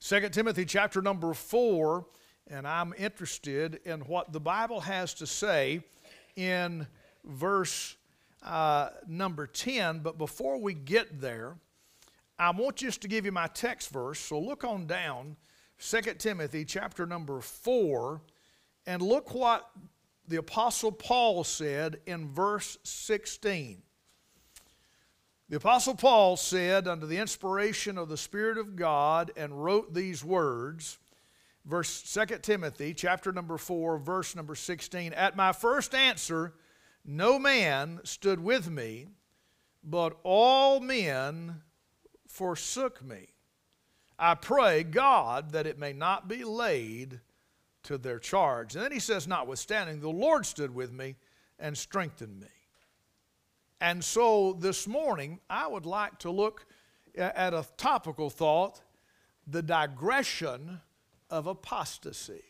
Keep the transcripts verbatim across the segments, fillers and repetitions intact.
Second Timothy chapter number four, and I'm interested in what the Bible has to say in verse uh, number ten. But before we get there, I want just to give you my text verse. So look on down, Second Timothy chapter number four, and look what the Apostle Paul said in verse sixteen. The Apostle Paul said, under the inspiration of the Spirit of God, and wrote these words, verse Second Timothy chapter number four, verse number sixteen, "At my first answer, no man stood with me, but all men forsook me. I pray God that it may not be laid to their charge." And then he says, "Notwithstanding, the Lord stood with me and strengthened me." And so this morning, I would like to look at a topical thought, the digression of apostasy.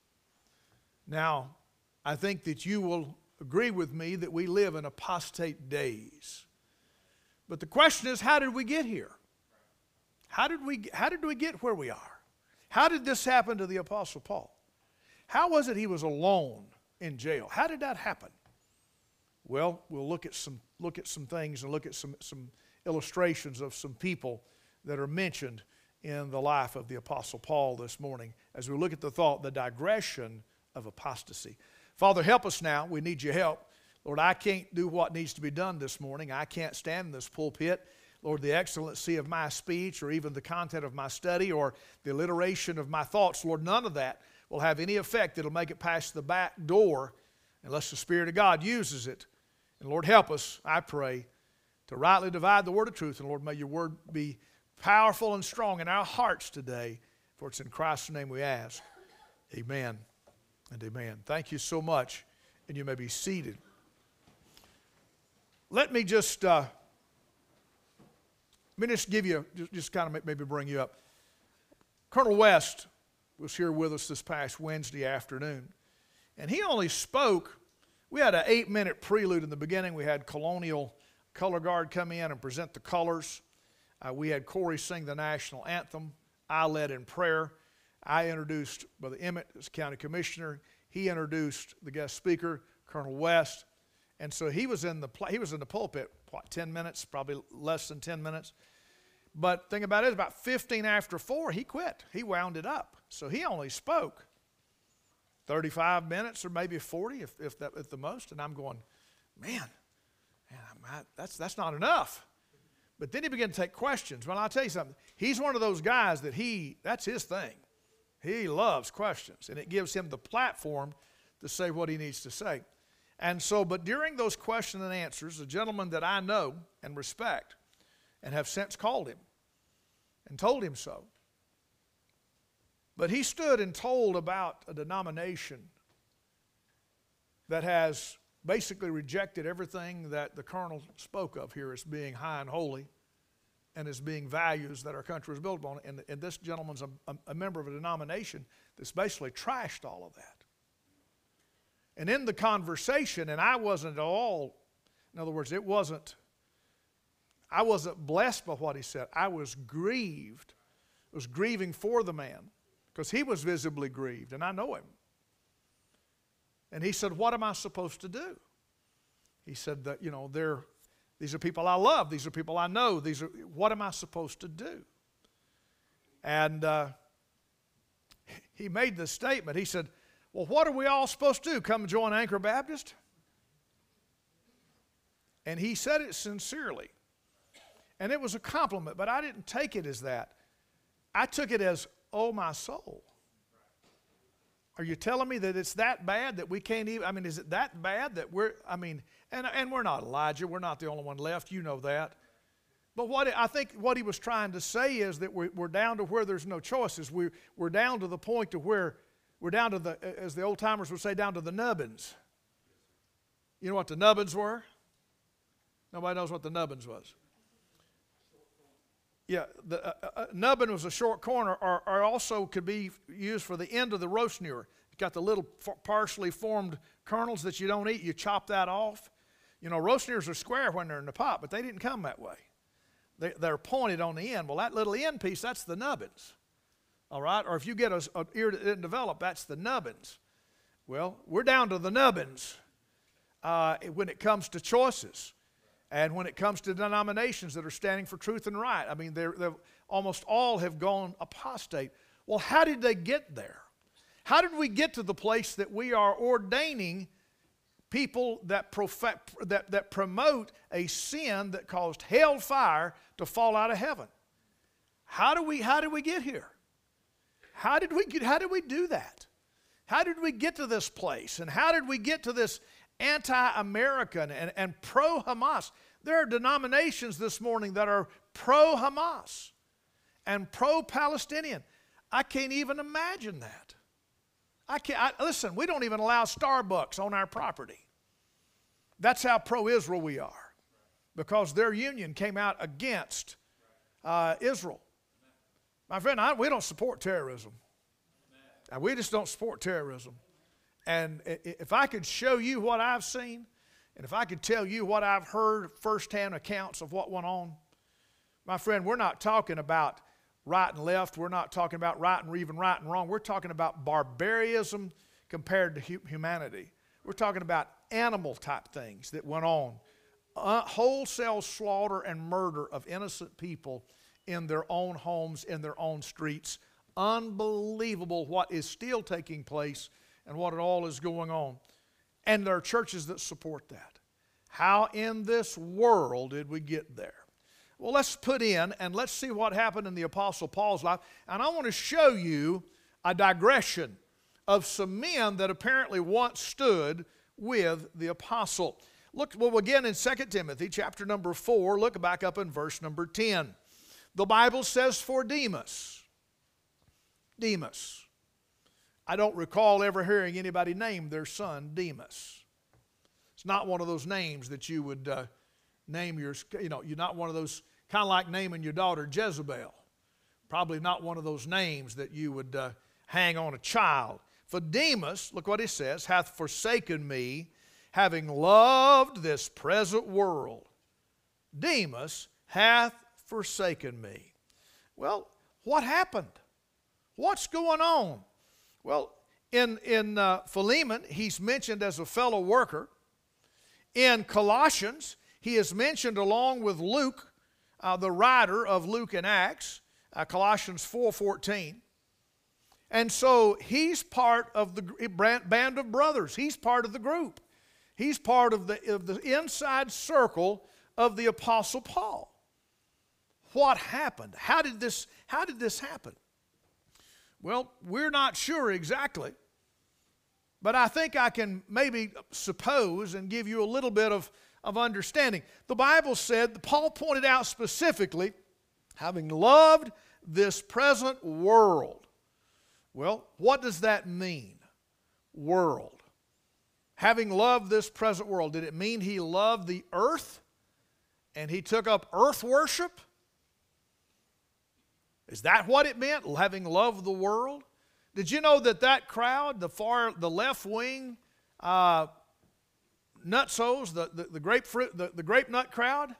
Now, I think that you will agree with me that we live in apostate days. But the question is, how did we get here? How did we, how did we get where we are? How did this happen to the Apostle Paul? How was it he was alone in jail? How did that happen? Well, we'll look at some look at some things and look at some, some illustrations of some people that are mentioned in the life of the Apostle Paul this morning as we look at the thought, the digression of apostasy. Father, help us now. We need your help. Lord, I can't do what needs to be done this morning. I can't stand in this pulpit. Lord, the excellency of my speech or even the content of my study or the alliteration of my thoughts, Lord, none of that will have any effect that'll make it past the back door unless the Spirit of God uses it. And Lord, help us, I pray, to rightly divide the word of truth. And Lord, may your word be powerful and strong in our hearts today. For it's in Christ's name we ask. Amen and amen. Thank you so much. And you may be seated. Let me just, uh, let me just give you, just, just kind of maybe bring you up. Colonel West was here with us this past Wednesday afternoon. And he only spoke. We had an eight-minute prelude in the beginning. We had Colonial Color Guard come in and present the colors. Uh, we had Corey sing the national anthem. I led in prayer. I introduced Brother Emmett as county commissioner. He introduced the guest speaker, Colonel West. And so he was in the he was in the pulpit, what, ten minutes, probably less than ten minutes. But the thing about it is, about fifteen after four, he quit. He wound it up. So he only spoke thirty-five minutes or maybe forty, if, if, that, if the most. And I'm going, man, man I, that's, that's not enough. But then he began to take questions. Well, I'll tell you something. He's one of those guys that he, that's his thing. He loves questions. And it gives him the platform to say what he needs to say. And so, but during those question and answers, a gentleman that I know and respect and have since called him and told him so, but he stood and told about a denomination that has basically rejected everything that the colonel spoke of here as being high and holy and as being values that our country is built upon. And, and this gentleman's a, a, a member of a denomination that's basically trashed all of that. And in the conversation, and I wasn't at all, in other words, it wasn't, I wasn't blessed by what he said. I was grieved. I was grieving for the man. Because he was visibly grieved, and I know him. And he said, what am I supposed to do? He said that, you know, they're, these are people I love. These are people I know. These are, what am I supposed to do? And uh, he made this statement. He said, well, what are we all supposed to do? Come join Anchor Baptist? And he said it sincerely. And it was a compliment, but I didn't take it as that. I took it as, oh, my soul. Are you telling me that it's that bad that we can't even, I mean, is it that bad that we're, I mean, and, and we're not Elijah. We're not the only one left. You know that. But what I think what he was trying to say is that we're, we're down to where there's no choices. We're, we're down to the point to where we're down to the, as the old timers would say, down to the nubbins. You know what the nubbins were? Nobody knows what the nubbins was. Yeah, the uh, uh, nubbin was a short corner, or, or also could be used for the end of the roast ewer. It's got the little partially formed kernels that you don't eat. You chop that off. You know, roast ears are square when they're in the pot, but they didn't come that way. They, they're pointed on the end. Well, that little end piece, that's the nubbins. all right? Or if you get an ear that didn't develop, that's the nubbins. Well, we're down to the nubbins uh, when it comes to choices and when it comes to denominations that are standing for truth and right. I mean, they're, they're, almost all have gone apostate. Well, how did they get there? How did we get to the place that we are ordaining people that, profe- that, that promote a sin that caused hellfire to fall out of heaven? How do we, how did we get here? How did we get, how did we do that? How did we get to this place? And how did we get to this anti-American and, and pro-Hamas? There are denominations this morning that are pro-Hamas and pro-Palestinian. I can't even imagine that. I can't, I, listen, we don't even allow Starbucks on our property. That's how pro-Israel we are, because their union came out against uh, Israel. My friend, I, we don't support terrorism. And we just don't support terrorism. And if I could show you what I've seen, and if I could tell you what I've heard firsthand accounts of what went on, my friend, we're not talking about right and left. We're not talking about right and even right and wrong. We're talking about barbarism compared to humanity. We're talking about animal type things that went on. Uh, wholesale slaughter and murder of innocent people in their own homes, in their own streets. Unbelievable what is still taking place and what it all is going on. And there are churches that support that. How in this world did we get there? Well, let's put in and let's see what happened in the Apostle Paul's life. And I want to show you a digression of some men that apparently once stood with the apostle. Look, we'll begin in Second Timothy chapter number four. Look back up in verse number ten. The Bible says, for Demas. Demas. I don't recall ever hearing anybody name their son Demas. It's not one of those names that you would uh, name your, you know, you're not one of those, kind of like naming your daughter Jezebel. Probably not one of those names that you would uh, hang on a child. For Demas, look what he says, hath forsaken me, having loved this present world. Demas hath forsaken me. Well, what happened? What's going on? Well, in, in uh, Philemon, he's mentioned as a fellow worker. In Colossians, he is mentioned along with Luke, uh, the writer of Luke and Acts, uh, Colossians four fourteen. And so he's part of the band of brothers. He's part of the group. He's part of the, of the inside circle of the Apostle Paul. What happened? How did this, how did this happen? Well, we're not sure exactly, but I think I can maybe suppose and give you a little bit of, of understanding. The Bible said, Paul pointed out specifically, having loved this present world. Well, what does that mean? World. Having loved this present world, did it mean he loved the earth and he took up earth worship? Is that what it meant, having loved the world? Did you know that that crowd, the far, the left wing uh, nutsos, the, the, the grapefruit, the, the grape nut crowd?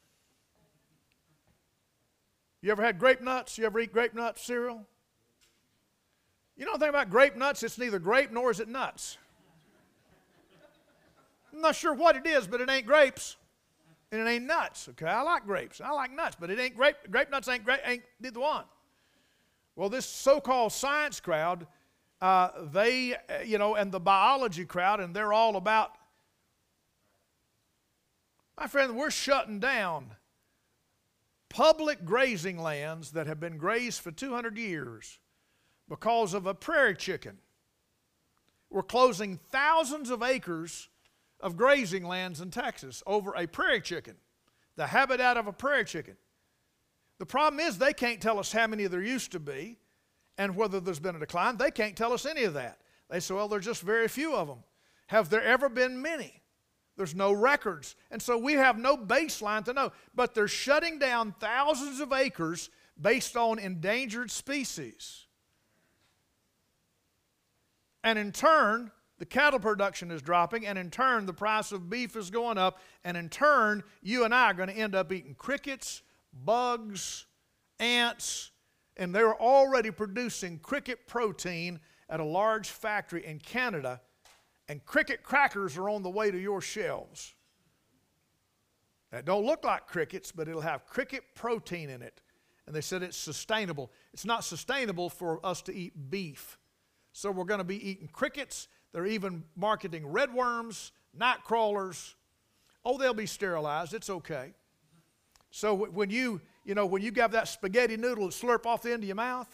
You ever had grape nuts? You ever eat grape nut cereal? You know the thing about grape nuts, it's neither grape nor is it nuts. I'm not sure what it is, but it ain't grapes. And it ain't nuts, okay? I like grapes. I like nuts, but it ain't grape. Grape nuts ain't grape, ain't neither one. Well, this so-called science crowd, uh, they, uh, you know, and the biology crowd, and they're all about, my friend, we're shutting down public grazing lands that have been grazed for two hundred years because of a prairie chicken. We're closing thousands of acres of grazing lands in Texas over a prairie chicken, the habitat of a prairie chicken. The problem is they can't tell us how many there used to be and whether there's been a decline. They can't tell us any of that. They say, well, there's just very few of them. Have there ever been many? There's no records. And so we have no baseline to know. But they're shutting down thousands of acres based on endangered species. And in turn, the cattle production is dropping, and in turn, the price of beef is going up, and in turn, you and I are going to end up eating crickets, bugs, ants, And they're already producing cricket protein at a large factory in Canada, and cricket crackers are on the way to your shelves. That don't look like crickets, but it'll have cricket protein in it. And they said it's sustainable. It's not sustainable for us to eat beef. So we're going to be eating crickets. They're even marketing red worms, night crawlers. Oh, they'll be sterilized. It's okay. So when you, you know, when you have that spaghetti noodle and slurp off the end of your mouth,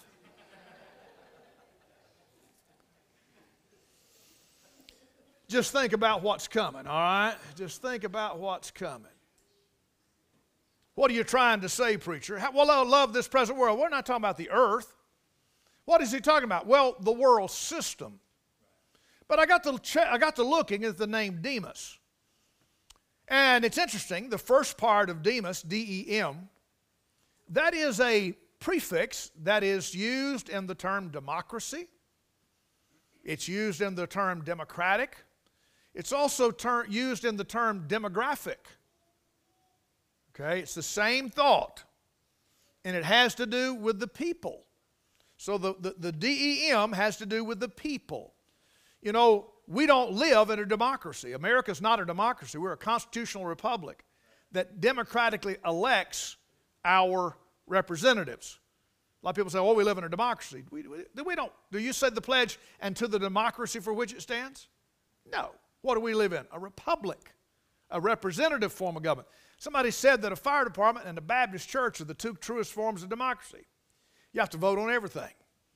just think about what's coming, all right? Just think about what's coming. What are you trying to say, preacher? How, well, I love this present world. We're not talking about the earth. What is he talking about? Well, the world system. But I got to check, I got to looking at the name Demas. And it's interesting, the first part of Demas, D E M, that is a prefix that is used in the term democracy. It's used in the term democratic. It's also ter- used in the term demographic. Okay, it's the same thought, and it has to do with the people. So the, the, the D E M has to do with the people. You know, we don't live in a democracy. America's not a democracy. We're a constitutional republic that democratically elects our representatives. A lot of people say, oh, we live in a democracy. We, we, we don't. Do you say the pledge and to the democracy for which it stands? No. What do we live in? A republic, a representative form of government. Somebody said that a fire department and a Baptist church are the two truest forms of democracy. You have to vote on everything.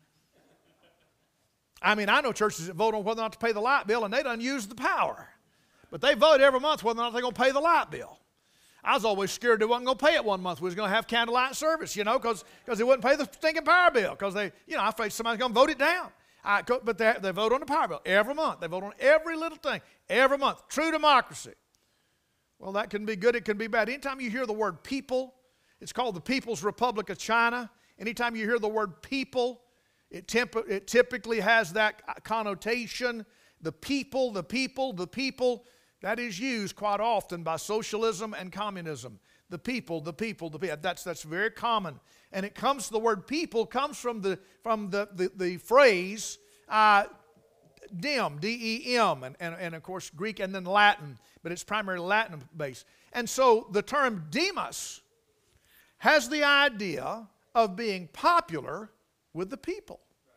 I mean, I know churches that vote on whether or not to pay the light bill, and they don't use the power. But they vote every month whether or not they're going to pay the light bill. I was always scared they wasn't going to pay it one month. We was going to have candlelight service, you know, because they wouldn't pay the stinking power bill. Because they, you know, I afraid somebody's going to vote it down. I, but they, they vote on the power bill every month. They vote on every little thing every month. True democracy. Well, that can be good. It can be bad. Anytime you hear the word people, it's called the People's Republic of China. Anytime you hear the word people, it, temp- it typically has that connotation. The people, the people, the people. That is used quite often by socialism and communism. The people, the people, the people. That's, that's very common. And it comes, the word people comes from the, from the, the, the phrase uh, dem, D E M, and, and, and of course Greek and then Latin, but it's primarily Latin based. And so the term Demas has the idea of being popular with the people.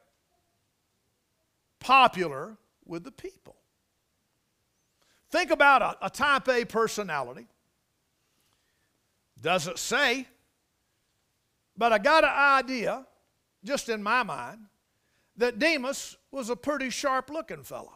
Popular with the people. Think about a, a type A personality. Doesn't say, but I got an idea, just in my mind, that Demas was a pretty sharp-looking fellow.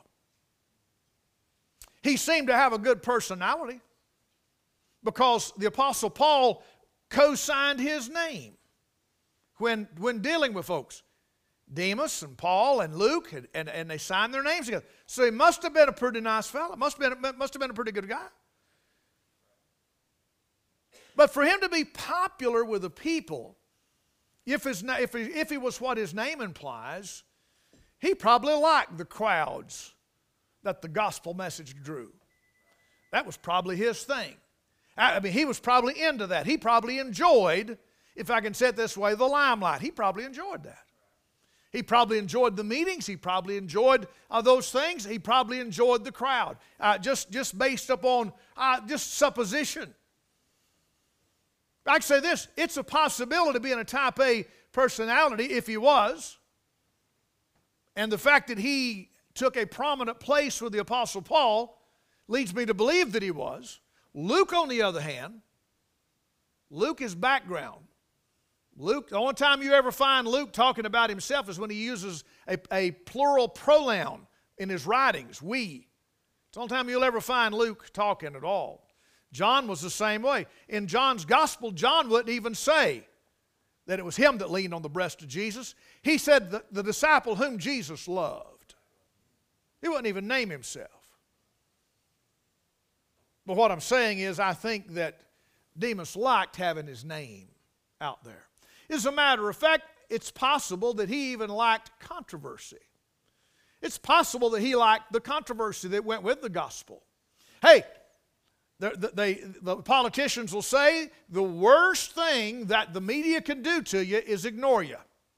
He seemed to have a good personality because the Apostle Paul co-signed his name when, when dealing with folks. Demas and Paul and Luke, and, and, and they signed their names together. So he must have been a pretty nice fellow. Must have been, must have been a pretty good guy. But for him to be popular with the people, if, his, if, he, if he was what his name implies, he probably liked the crowds that the gospel message drew. That was probably his thing. I mean, he was probably into that. He probably enjoyed, if I can say it this way, the limelight. He probably enjoyed that. He probably enjoyed the meetings. He probably enjoyed uh, those things. He probably enjoyed the crowd, uh, just, just based upon uh, just supposition. I can say this, it's a possibility to be in a type A personality if he was. And the fact that he took a prominent place with the Apostle Paul leads me to believe that he was. Luke, on the other hand, Luke is background. Luke, the only time you ever find Luke talking about himself is when he uses a, a plural pronoun in his writings, we. It's the only time you'll ever find Luke talking at all. John was the same way. In John's gospel, John wouldn't even say that it was him that leaned on the breast of Jesus. He said the, the disciple whom Jesus loved. He wouldn't even name himself. But what I'm saying is I think that Demas liked having his name out there. As a matter of fact, it's possible that he even liked controversy. It's possible that he liked the controversy that went with the gospel. Hey, the, they, the politicians will say the worst thing that the media can do to you is ignore you.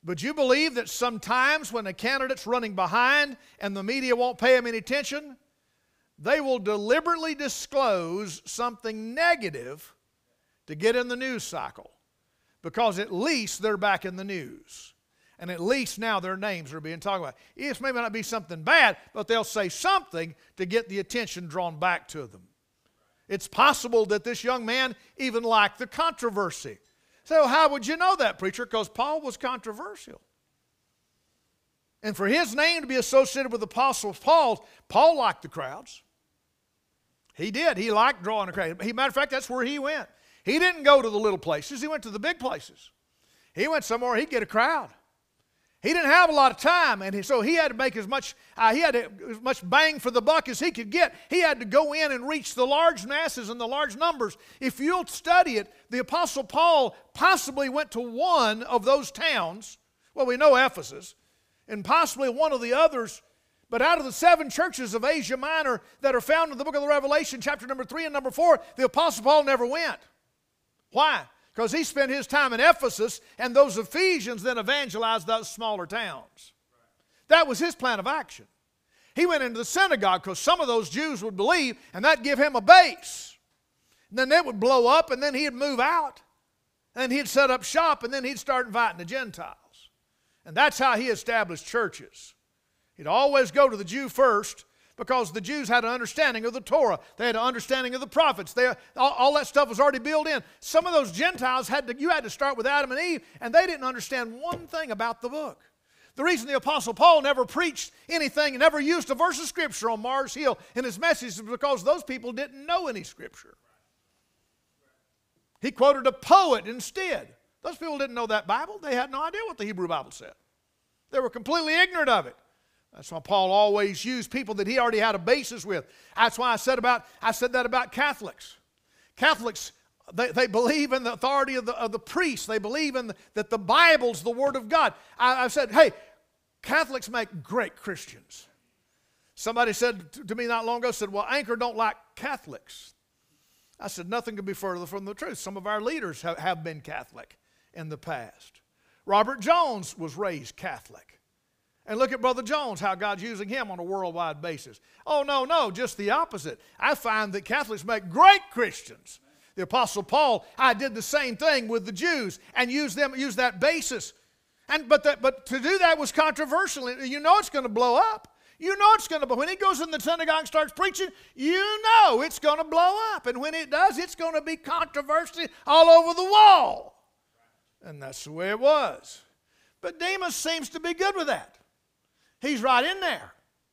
But you believe that sometimes when a candidate's running behind and the media won't pay him any attention, they will deliberately disclose something negative to get in the news cycle, because at least they're back in the news. And at least now their names are being talked about. It may not be something bad, but they'll say something to get the attention drawn back to them. It's possible that this young man even liked the controversy. So how would you know that, preacher? Because Paul was controversial. And for his name to be associated with the Apostle Paul, Paul liked the crowds. He did. He liked drawing a crowd. As a matter of fact, that's where he went. He didn't go to the little places. He went to the big places. He went somewhere he'd get a crowd. He didn't have a lot of time, and he, so he had to make as much, uh, he had to, as much bang for the buck as he could get. He had to go in and reach the large masses and the large numbers. If you'll study it, the Apostle Paul possibly went to one of those towns. Well, we know Ephesus, and possibly one of the others. But out of the seven churches of Asia Minor that are found in the book of the Revelation, chapter number three and number four, the Apostle Paul never went. Why? Because he spent his time in Ephesus, and those Ephesians then evangelized those smaller towns. That was his plan of action. He went into the synagogue because some of those Jews would believe, and that'd give him a base. And then it would blow up, and then he'd move out. And he'd set up shop, and then he'd start inviting the Gentiles. And that's how he established churches. He'd always go to the Jew first, because the Jews had an understanding of the Torah. They had an understanding of the prophets. They, all, all that stuff was already built in. Some of those Gentiles, had to, you had to start with Adam and Eve, and they didn't understand one thing about the book. The reason the Apostle Paul never preached anything, never used a verse of Scripture on Mars Hill in his message is because those people didn't know any Scripture. He quoted a poet instead. Those people didn't know that Bible. They had no idea what the Hebrew Bible said. They were completely ignorant of it. That's why Paul always used people that he already had a basis with. That's why I said about I said that about Catholics. Catholics, they, they believe in the authority of the, of the priests. They believe in the, that the Bible's the Word of God. I, I said, hey, Catholics make great Christians. Somebody said to me not long ago, said, well, Anchor don't like Catholics. I said, nothing could be further from the truth. Some of our leaders have, have been Catholic in the past. Robert Jones was raised Catholic. And look at Brother Jones, how God's using him on a worldwide basis. Oh, no, no, just the opposite. I find that Catholics make great Christians. The Apostle Paul, I did the same thing with the Jews and used them, used that basis. And but that, but to do that was controversial. You know it's going to blow up. You know it's going to, but when he goes in the synagogue and starts preaching, you know it's going to blow up. And when it does, it's going to be controversy all over the wall. And that's the way it was. But Demas seems to be good with that. He's right in there.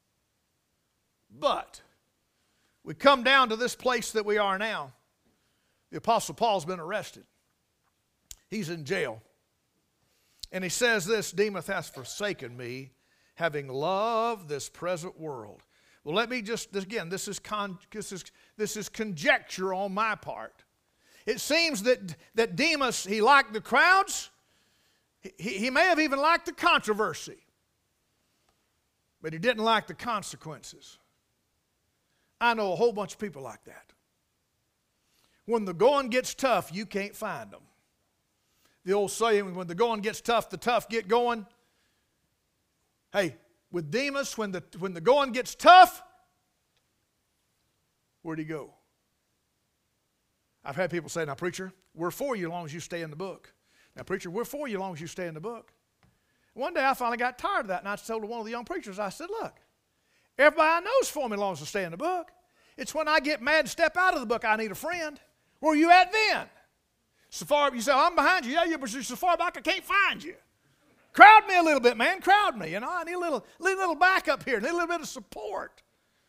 But we come down to this place that we are now. The Apostle Paul's been arrested. He's in jail. And he says this, Demas has forsaken me, having loved this present world. Well, let me just, again, this is, con, this is, this is conjecture on my part. It seems that, that Demas, he liked the crowds. He, he may have even liked the controversy. But he didn't like the consequences. I know a whole bunch of people like that. When the going gets tough, you can't find them. The old saying, when the going gets tough, the tough get going. Hey, with Demas, when the, when the going gets tough, where'd he go? I've had people say, now, preacher, we're for you as long as you stay in the book. Now, preacher, we're for you as long as you stay in the book. One day I finally got tired of that, and I told one of the young preachers, I said, look, everybody I know is for me as long as I stay in the book. It's when I get mad and step out of the book I need a friend. Where are you at then? So far, you say, oh, I'm behind you. Yeah, yeah, but you're so far back I can't find you. Crowd me a little bit, man. Crowd me. You know, I need a little, little, little backup here. I need a little bit of support.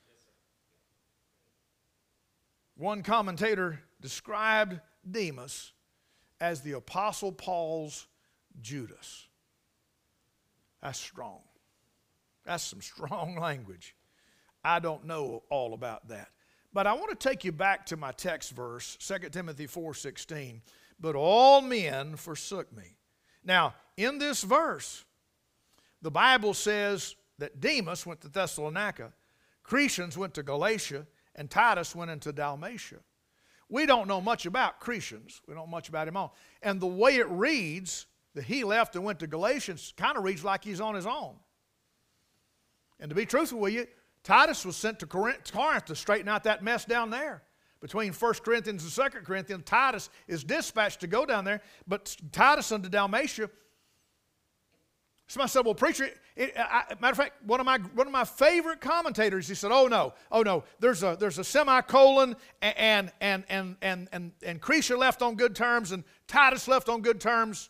One commentator described Demas as the Apostle Paul's Judas. That's strong. That's some strong language. I don't know all about that. But I want to take you back to my text verse, Second Timothy four sixteen. But all men forsook me. Now, in this verse, the Bible says that Demas went to Thessalonica, Crescens went to Galatia, and Titus went into Dalmatia. We don't know much about Crescens. We don't know much about him all. And the way it reads, that he left and went to Galatians kind of reads like he's on his own. And to be truthful with you, Titus was sent to Corinth, Corinth to straighten out that mess down there. Between First Corinthians and Second Corinthians, Titus is dispatched to go down there, but Titus unto Dalmatia. Somebody said, well, preacher, it, I, matter of fact, one of my one of my favorite commentators, he said, oh no, oh no, there's a there's a semicolon, and and and and and and, and Cretia left on good terms, and Titus left on good terms.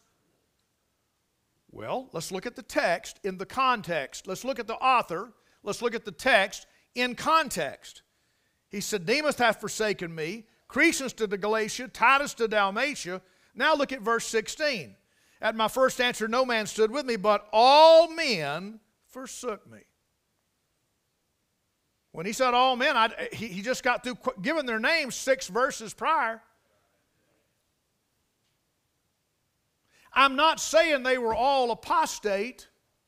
Well, let's look at the text in the context. Let's look at the author. Let's look at the text in context. He said, Demas hath forsaken me, Crescens to Galatia, Titus to Dalmatia. Now look at verse sixteen. At my first answer, no man stood with me, but all men forsook me. When he said all men, I, he, he just got through giving their names six verses prior. I'm not saying they were all apostate,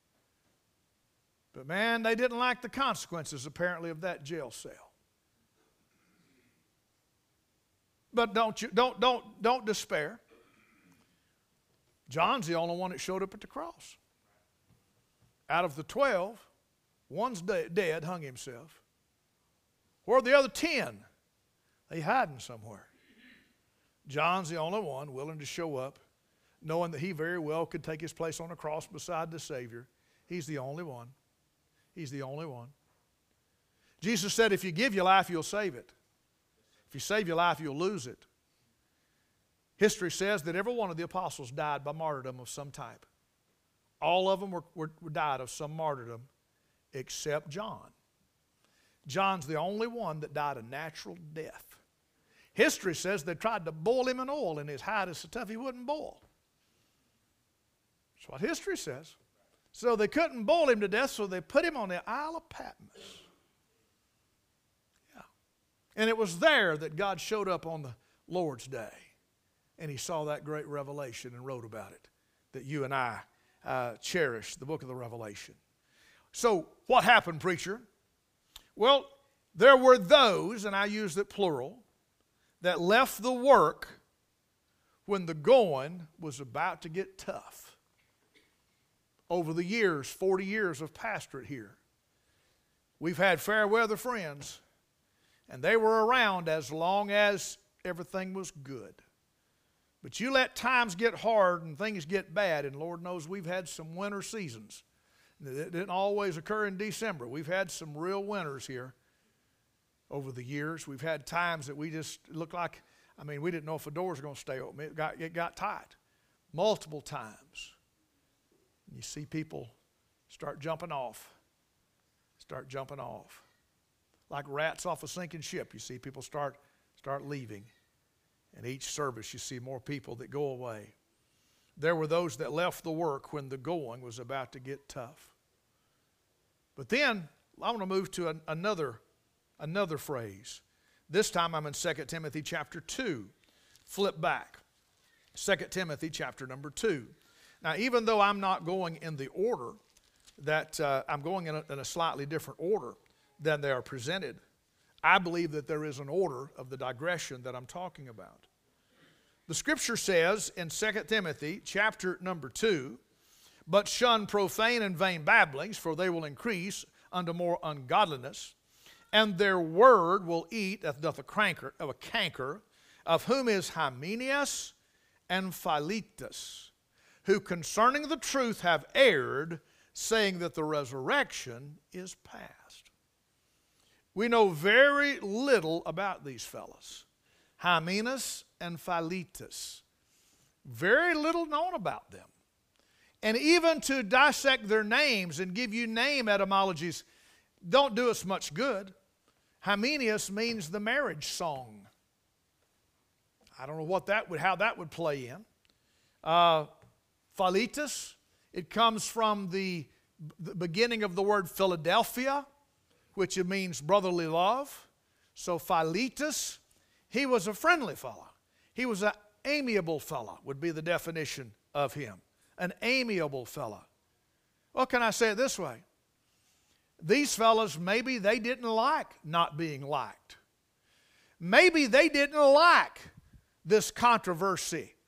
but man, they didn't like the consequences apparently of that jail cell. But don't you don't don't don't despair. John's the only one that showed up at the cross. Out of the twelve, one's de- dead, hung himself. Where are the other ten? They hiding somewhere. John's the only one willing to show up, knowing that he very well could take his place on the cross beside the Savior. He's the only one. He's the only one. Jesus said, if you give your life, you'll save it. If you save your life, you'll lose it. History says that every one of the apostles died by martyrdom of some type. All of them were, were, were died of some martyrdom except John. John's the only one that died a natural death. History says they tried to boil him in oil, and his hide is so tough he wouldn't boil. That's what history says. So they couldn't boil him to death, so they put him on the Isle of Patmos. Yeah. And it was there that God showed up on the Lord's day. And he saw that great revelation and wrote about it, that you and I uh, cherish, the book of the Revelation. So what happened, preacher? Well, there were those, and I use it plural, that left the work when the going was about to get tough. Over the years, forty years of pastorate here, we've had fair weather friends, and they were around as long as everything was good. But you let times get hard and things get bad, and Lord knows we've had some winter seasons. It didn't always occur in December. We've had some real winters here over the years. We've had times that we just looked like, I mean, we didn't know if the doors were going to stay open. It got, it got tight multiple times. You see people start jumping off, start jumping off. Like rats off a sinking ship, you see people start, start leaving. And each service you see more people that go away. There were those that left the work when the going was about to get tough. But then I want to move to an, another, another phrase. This time I'm in Second Timothy chapter two. Flip back. Second Timothy chapter number two. Now, even though I'm not going in the order that uh, I'm going in a, in a slightly different order than they are presented, I believe that there is an order of the digression that I'm talking about. The scripture says in Second Timothy chapter number two, but shun profane and vain babblings, for they will increase unto more ungodliness, and their word will eat as doth a canker, of a canker, of whom is Hymenaeus and Philetus, who concerning the truth have erred, saying that the resurrection is past. We know very little about these fellows, Hymenaeus and Philetus. Very little known about them. And even to dissect their names and give you name etymologies don't do us much good. Hymenaeus means the marriage song. I don't know what that would, how that would play in. Uh, Philetus, it comes from the, the beginning of the word Philadelphia, which it means brotherly love. So Philetus, he was a friendly fellow. He was an amiable fellow, would be the definition of him. An amiable fellow. Well, can I say it this way? These fellows, maybe they didn't like not being liked. Maybe they didn't like this controversy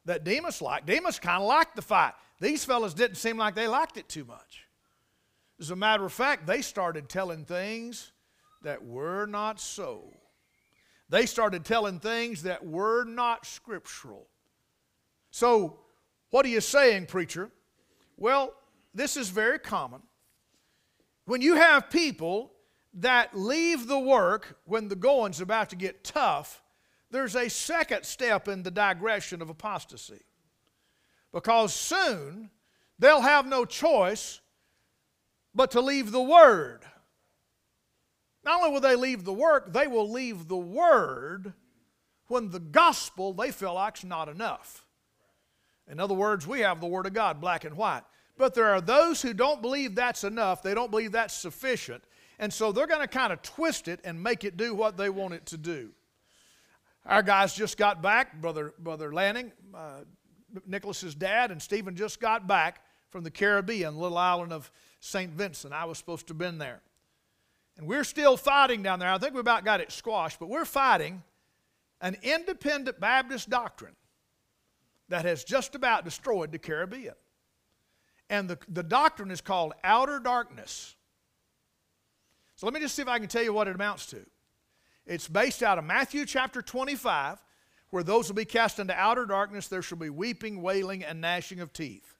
that Demas liked. Demas kind of liked the fight. These fellas didn't seem like they liked it too much. As a matter of fact, they started telling things that were not so. They started telling things that were not scriptural. So, what are you saying, preacher? Well, this is very common. When you have people that leave the work when the going's about to get tough, there's a second step in the digression of apostasy. Because soon they'll have no choice but to leave the Word. Not only will they leave the work, they will leave the Word when the gospel they feel like's not enough. In other words, we have the Word of God, black and white. But there are those who don't believe that's enough. They don't believe that's sufficient. And so they're going to kind of twist it and make it do what they want it to do. Our guys just got back. Brother, Brother Lanning, uh, Nicholas's dad, and Stephen just got back from the Caribbean, little island of Saint Vincent. I was supposed to have been there. And we're still fighting down there. I think we about got it squashed, but we're fighting an independent Baptist doctrine that has just about destroyed the Caribbean. And the, the doctrine is called outer darkness. So let me just see if I can tell you what it amounts to. It's based out of Matthew chapter twenty-five, where those will be cast into outer darkness. There shall be weeping, wailing, and gnashing of teeth.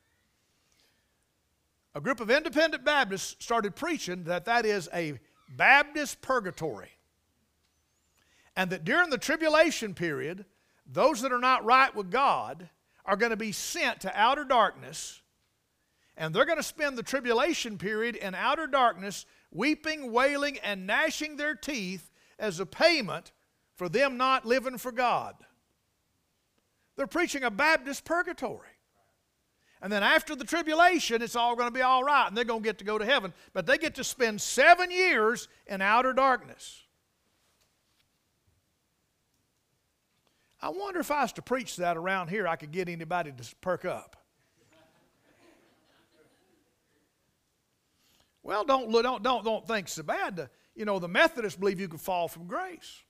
A group of independent Baptists started preaching that that is a Baptist purgatory. And that during the tribulation period, those that are not right with God are going to be sent to outer darkness, and they're going to spend the tribulation period in outer darkness, weeping, wailing, and gnashing their teeth as a payment for them not living for God. They're preaching a Baptist purgatory. And then after the tribulation, it's all going to be all right, and they're going to get to go to heaven. But they get to spend seven years in outer darkness. I wonder if I was to preach that around here, I could get anybody to perk up. Well, don't, don't, don't, don't think so bad. To, you know, the Methodists believe you can fall from grace.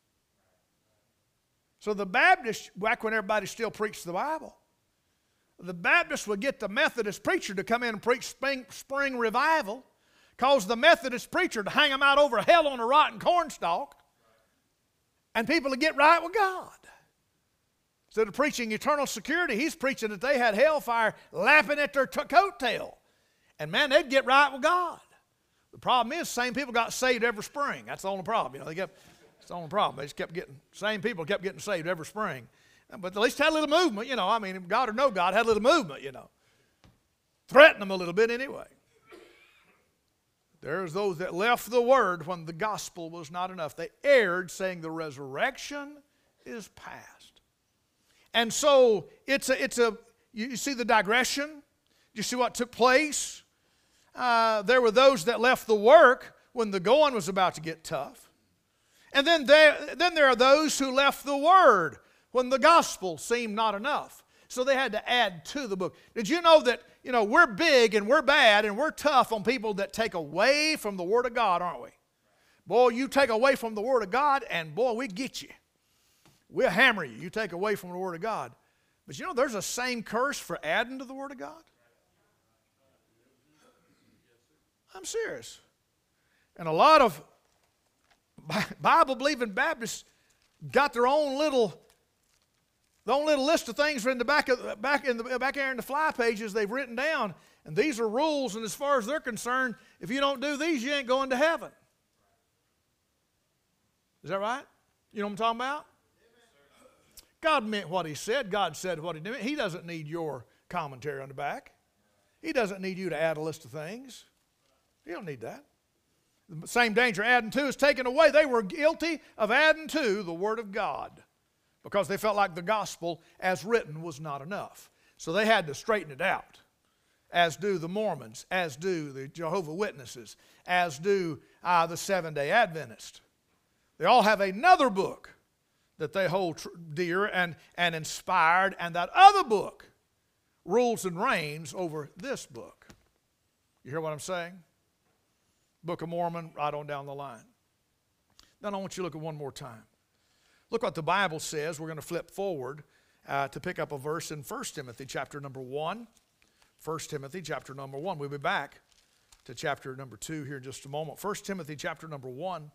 So the Baptists, back when everybody still preached the Bible, the Baptists would get the Methodist preacher to come in and preach spring, spring revival, cause the Methodist preacher to hang them out over hell on a rotten cornstalk, and people to get right with God. Instead of preaching eternal security, he's preaching that they had hellfire lapping at their t- coattail. And man, they'd get right with God. The problem is, same people got saved every spring. That's the only problem. You know, they kept, that's the only problem. They just kept getting, same people kept getting saved every spring. But at least had a little movement, you know. I mean, God or no God, had a little movement, you know. Threatened them a little bit anyway. There's those that left the word when the gospel was not enough. They erred, saying the resurrection is past. And so it's a, it's a you, you see the digression? You see what took place? Uh, there were those that left the work when the going was about to get tough. And then there, then there are those who left the word when the gospel seemed not enough. So they had to add to the book. Did you know that, you know, we're big and we're bad and we're tough on people that take away from the Word of God, aren't we? Boy, you take away from the Word of God and boy, we get you. We'll hammer you. You take away from the Word of God. But you know, there's a same curse for adding to the Word of God. I'm serious. And a lot of Bible-believing Baptists got their own little, their own little list of things in the back of back in the back there in the fly pages they've written down. And these are rules, and as far as they're concerned, if you don't do these, you ain't going to heaven. Is that right? You know what I'm talking about? God meant what He said. God said what He did. He doesn't need your commentary on the back. He doesn't need you to add a list of things. You don't need that. The same danger adding to is taken away. They were guilty of adding to the Word of God because they felt like the gospel as written was not enough. So they had to straighten it out, as do the Mormons, as do the Jehovah's Witnesses, as do uh, the Seventh-day Adventists. They all have another book that they hold tr- dear and, and inspired, and that other book rules and reigns over this book. You hear what I'm saying? Book of Mormon, right on down the line. Then I want you to look at one more time. Look what the Bible says. We're going to flip forward uh, to pick up a verse in First Timothy chapter number one. First Timothy chapter number one. We'll be back to chapter number two here in just a moment. First Timothy chapter number one.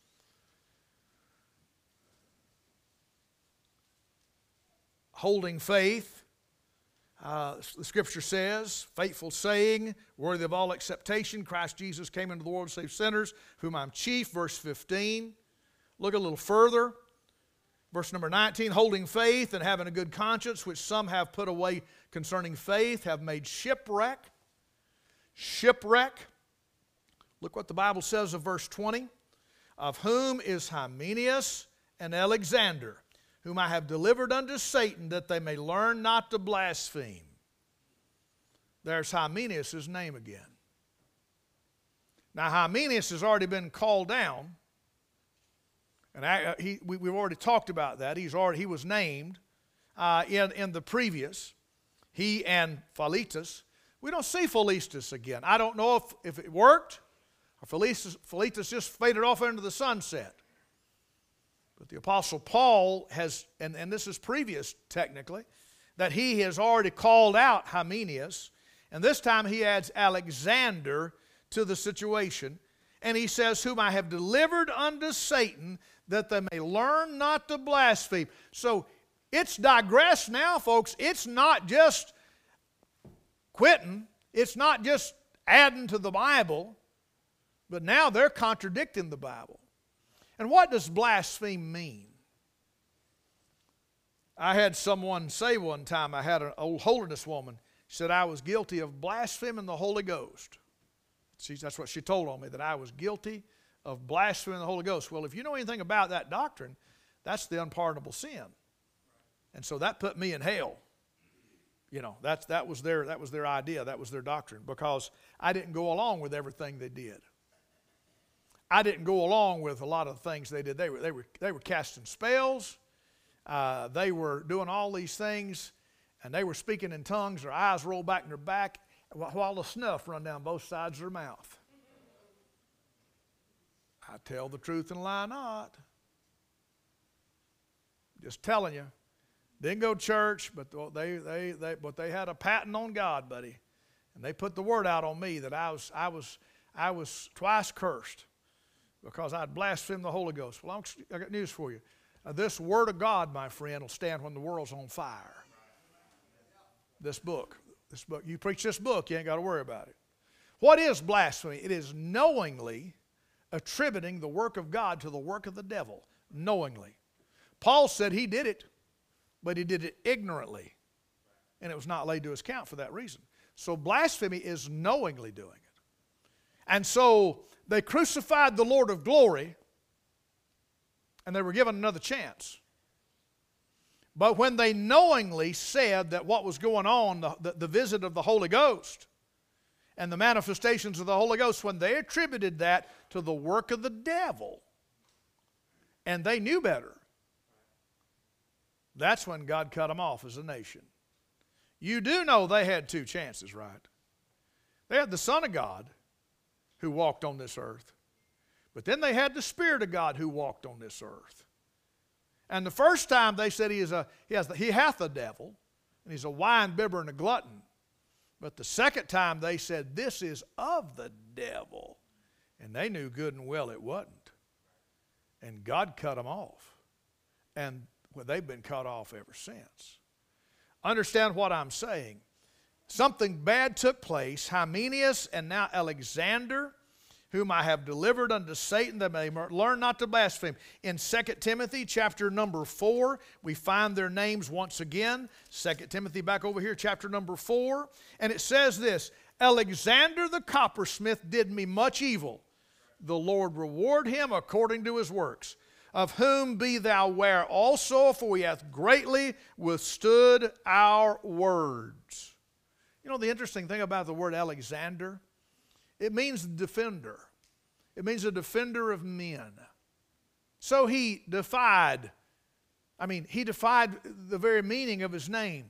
Holding faith. Uh, the scripture says, faithful saying, worthy of all acceptation, Christ Jesus came into the world to save sinners, whom I'm chief. Verse fifteen. Look a little further. Verse number nineteen, holding faith and having a good conscience, which some have put away concerning faith, have made shipwreck. Shipwreck. Look what the Bible says of verse twenty. Of whom is Hymenaeus and Alexander, whom I have delivered unto Satan, that they may learn not to blaspheme. There's Hymenaeus' name again. Now Hymenaeus has already been called down. And I, he, we, we've already talked about that. He's already, he was named uh, in, in the previous. He and Philetus. We don't see Philetus again. I don't know if, if it worked or Philetus, Philetus just faded off into the sunset. But the Apostle Paul has, and, and this is previous technically, that he has already called out Hymenaeus. And this time he adds Alexander to the situation. And he says, whom I have delivered unto Satan, that they may learn not to blaspheme. So it's digressed now, folks. It's not just quitting. It's not just adding to the Bible. But now they're contradicting the Bible. And what does blaspheme mean? I had someone say one time, I had an old holiness woman, she said I was guilty of blaspheming the Holy Ghost. See, that's what she told on me, that I was guilty of blaspheming the Holy Ghost. Well, if you know anything about that doctrine, that's the unpardonable sin. And so that put me in hell. You know, that's, that, was their, that was their idea. That was their doctrine, because I didn't go along with everything they did. I didn't go along with a lot of the things they did. They were, they were, they were casting spells. Uh, they were doing all these things, and they were speaking in tongues. Their eyes rolled back in their back, while the snuff run down both sides of their mouth. I tell the truth and lie not. Just telling you. Didn't go to church, but they, they, they, but they had a patent on God, buddy. And they put the word out on me that I was, I was, I was twice cursed because I'd blasphemed the Holy Ghost. Well, I got news for you. Uh, this word of God, my friend, will stand when the world's on fire. This book. This book. You preach this book, you ain't got to worry about it. What is blasphemy? It is knowingly attributing the work of God to the work of the devil. Knowingly. Paul said he did it, but he did it ignorantly. And it was not laid to his account for that reason. So blasphemy is knowingly doing it. And so they crucified the Lord of glory, and they were given another chance. But when they knowingly said that what was going on, the, the, the visit of the Holy Ghost and the manifestations of the Holy Ghost, when they attributed that to the work of the devil, and they knew better, that's when God cut them off as a nation. You do know they had two chances, right? They had the Son of God who walked on this earth, but then they had the Spirit of God who walked on this earth. And the first time they said he is a he has the, he hath a devil, and he's a wine bibber and a glutton. But the second time they said this is of the devil, and they knew good and well it wasn't. And God cut them off, and well, they've been cut off ever since. Understand what I'm saying. Something bad took place. Hymenaeus and now Alexander, whom I have delivered unto Satan, that they may learn not to blaspheme. In Second Timothy chapter number four, we find their names once again. Second Timothy back over here, chapter number four. And it says this, Alexander the coppersmith did me much evil. The Lord reward him according to his works. Of whom be thou ware also, for he hath greatly withstood our words. You know the interesting thing about the word Alexander? It means defender. It means a defender of men. So he defied, I mean, he defied the very meaning of his name.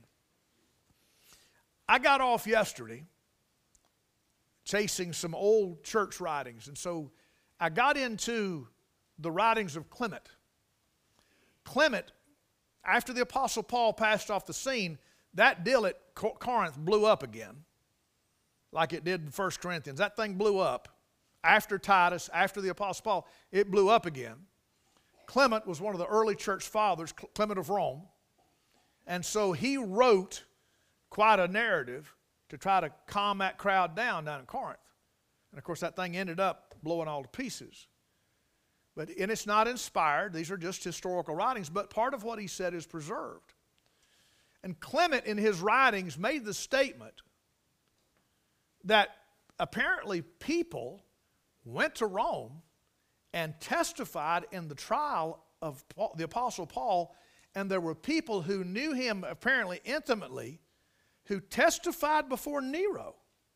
I got off yesterday chasing some old church writings, and so I got into the writings of Clement. Clement after the Apostle Paul passed off the scene, that deal at Corinth blew up again, like it did in First Corinthians. That thing blew up. After Titus, after the Apostle Paul, it blew up again. Clement was one of the early church fathers, Clement of Rome, and so he wrote quite a narrative to try to calm that crowd down down in Corinth. And of course that thing ended up blowing all to pieces. But, and it's not inspired, these are just historical writings, but part of what he said is preserved. And Clement in his writings made the statement that apparently people went to Rome and testified in the trial of Paul, the Apostle Paul, and there were people who knew him apparently intimately who testified before Nero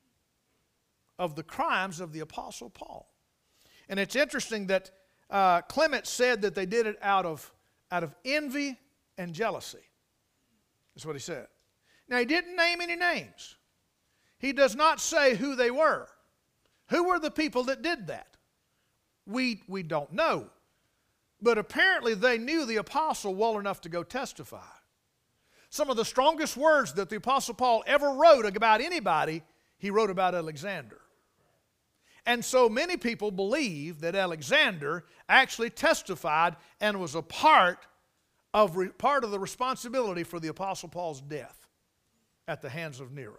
of the crimes of the Apostle Paul. And it's interesting that uh, Clement said that they did it out of, out of envy and jealousy. That's what he said. Now, he didn't name any names. He does not say who they were. Who were the people that did that? We, we don't know. But apparently they knew the apostle well enough to go testify. Some of the strongest words that the Apostle Paul ever wrote about anybody, he wrote about Alexander. And so many people believe that Alexander actually testified and was a part of, re, part of the responsibility for the Apostle Paul's death at the hands of Nero.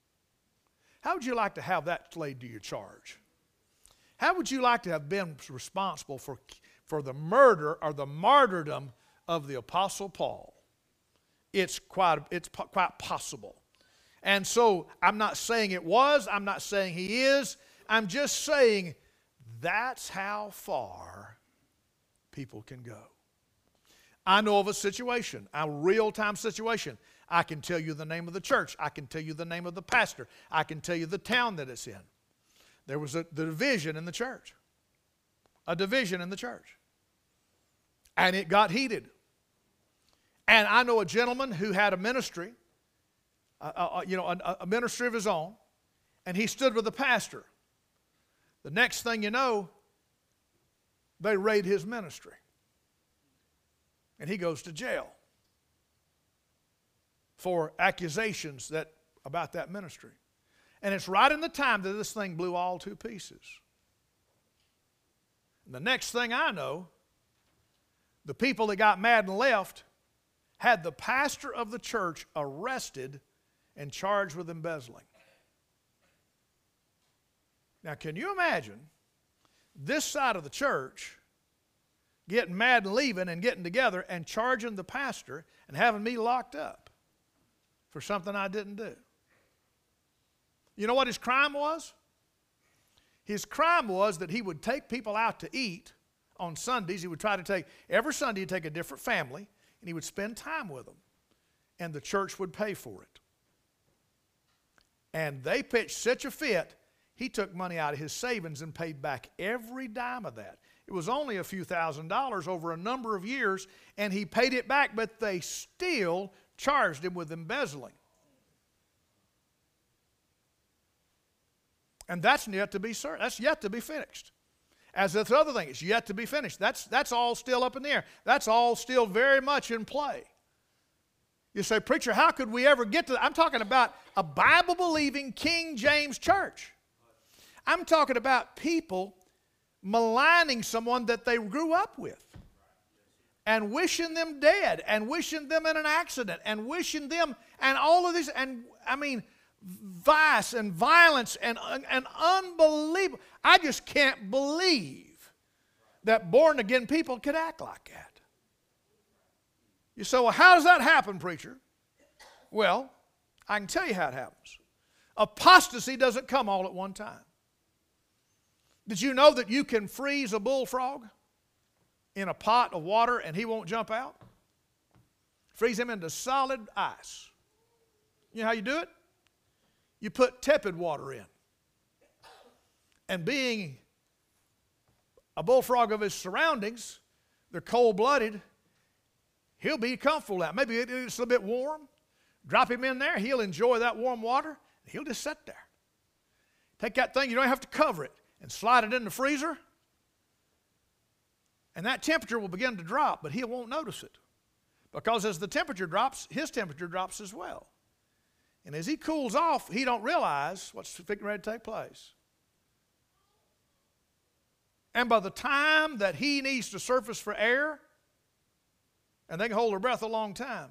How would you like to have that laid to your charge? How would you like to have been responsible for, for the murder or the martyrdom of the Apostle Paul? It's quite, it's quite possible. And so I'm not saying it was, I'm not saying he is, I'm just saying that's how far people can go. I know of a situation, a real-time situation. I can tell you the name of the church. I can tell you the name of the pastor. I can tell you the town that it's in. There was a the division in the church. A division in the church. And it got heated. And I know a gentleman who had a ministry, uh, uh, you know, a, a ministry of his own, and he stood with the pastor. The next thing you know, they raid his ministry. And he goes to jail for accusations that, about that ministry. And it's right in the time that this thing blew all to pieces. And the next thing I know, the people that got mad and left had the pastor of the church arrested and charged with embezzling. Now, can you imagine this side of the church getting mad and leaving and getting together and charging the pastor and having me locked up for something I didn't do? You know what his crime was? His crime was that he would take people out to eat on Sundays. He would try to take, every Sunday he'd take a different family and he would spend time with them. And the church would pay for it. And they pitched such a fit, he took money out of his savings and paid back every dime of that. It was only a few thousand dollars over a number of years, and he paid it back, but they still charged him with embezzling. And that's yet to be certain. That's yet to be finished. As this other thing is yet to be finished. That's, that's all still up in the air. That's all still very much in play. You say, preacher, how could we ever get to that? I'm talking about a Bible-believing King James church. I'm talking about people maligning someone that they grew up with and wishing them dead and wishing them in an accident and wishing them and all of this. And I mean, vice and violence and, and unbelievable. I just can't believe that born-again people could act like that. You say, well, how does that happen, preacher? Well, I can tell you how it happens. Apostasy doesn't come all at one time. Did you know that you can freeze a bullfrog in a pot of water and he won't jump out? Freeze him into solid ice. You know how you do it? You put tepid water in. And being a bullfrog of his surroundings, they're cold-blooded, he'll be comfortable now. Maybe it's a little bit warm. Drop him in there. He'll enjoy that warm water. And he'll just sit there. Take that thing. You don't have to cover it. And slide it in the freezer. And that temperature will begin to drop, but he won't notice it. Because as the temperature drops, his temperature drops as well. And as he cools off, he don't realize what's getting ready to take place. And by the time that he needs to surface for air, and they can hold their breath a long time,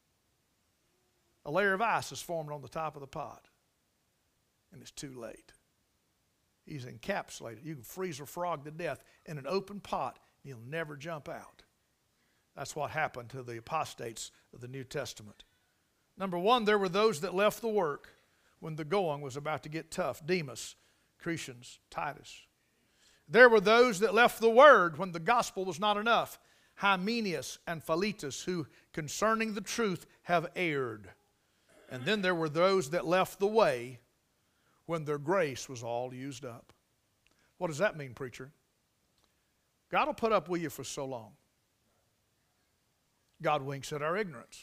a layer of ice is formed on the top of the pot. And it's too late. He's encapsulated. You can freeze a frog to death in an open pot, and he'll never jump out. That's what happened to the apostates of the New Testament. Number one, there were those that left the work when the going was about to get tough. Demas, Crescens, Titus. There were those that left the word when the gospel was not enough. Hymenaeus and Philetus, who concerning the truth have erred. And then there were those that left the way when their grace was all used up. What does that mean, preacher? God will put up with you for so long. God winks at our ignorance.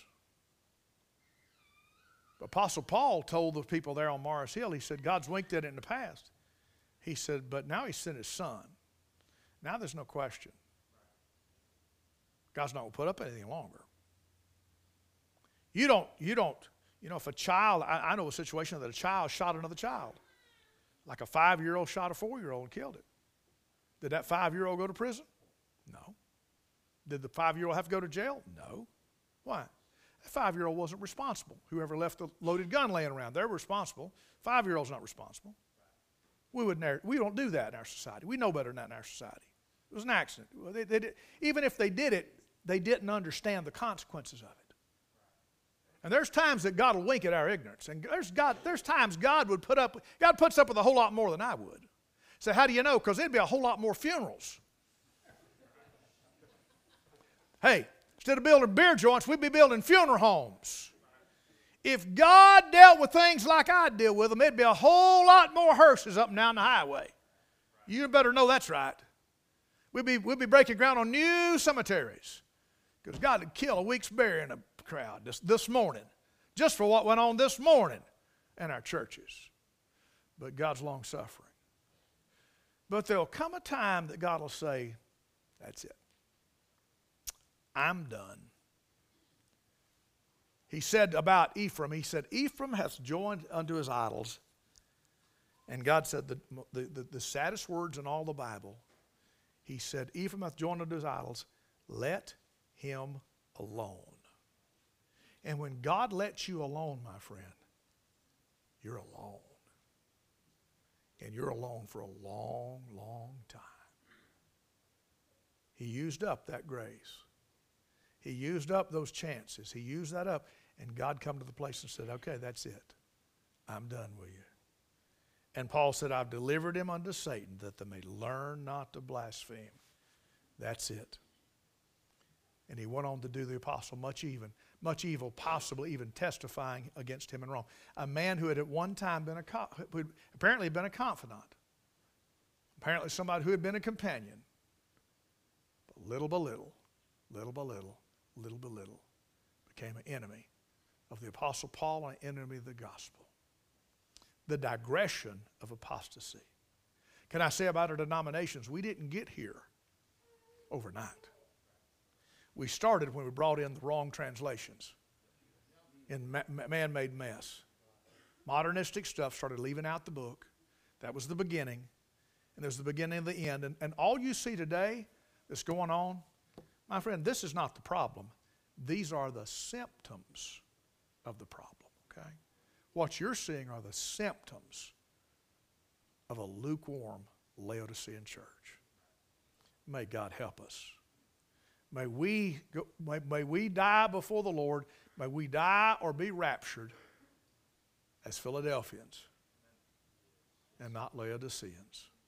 Apostle Paul told the people there on Mars Hill, he said, God's winked at it in the past. He said, but now he sent his son. Now there's no question. God's not going to put up anything longer. You don't, you don't, you know, if a child, I, I know a situation that a child shot another child. Like a five-year-old shot a four-year-old and killed it. Did that five-year-old go to prison? No. Did the five-year-old have to go to jail? No. Why? The five-year-old wasn't responsible. Whoever left the loaded gun laying around, they're responsible. Five-year-old's not responsible. We would never, we don't do that in our society. We know better than that in our society. It was an accident. They, they did, even if they did it, they didn't understand the consequences of it. And there's times that God will wink at our ignorance. And there's, God, there's times God would put up, God puts up with a whole lot more than I would. So how do you know? Because there'd be a whole lot more funerals. Hey, instead of building beer joints, we'd be building funeral homes. If God dealt with things like I deal with them, there'd be a whole lot more hearses up and down the highway. You better know that's right. We'd be, we'd be breaking ground on new cemeteries. Because God would kill a week's bury in a crowd this, this morning. Just for what went on this morning in our churches. But God's long-suffering. But there'll come a time that God will say, that's it. I'm done. He said about Ephraim, he said, Ephraim hath joined unto his idols. And God said the, the, the, the saddest words in all the Bible. He said, Ephraim hath joined unto his idols. Let him alone. And when God lets you alone, my friend, you're alone. And you're alone for a long, long time. He used up that grace. He used up those chances. He used that up. And God come to the place and said, okay, that's it. I'm done with you. And Paul said, I've delivered him unto Satan that they may learn not to blaspheme. That's it. And he went on to do the apostle much even, much evil, possibly even testifying against him in Rome. A man who had at one time been a, who had apparently been a confidant. Apparently somebody who had been a companion. But little by little, little by little, little by little, became an enemy of the Apostle Paul and an enemy of the gospel. The digression of apostasy. Can I say about our denominations, we didn't get here overnight. We started when we brought in the wrong translations in man-made mess. Modernistic stuff started leaving out the book. That was the beginning. And there's the beginning of the end. And, and all you see today that's going on, my friend, this is not the problem. These are the symptoms of the problem, okay? What you're seeing are the symptoms of a lukewarm Laodicean church. May God help us. May we, go, may, may we die before the Lord. May we die or be raptured as Philadelphians and not Laodiceans.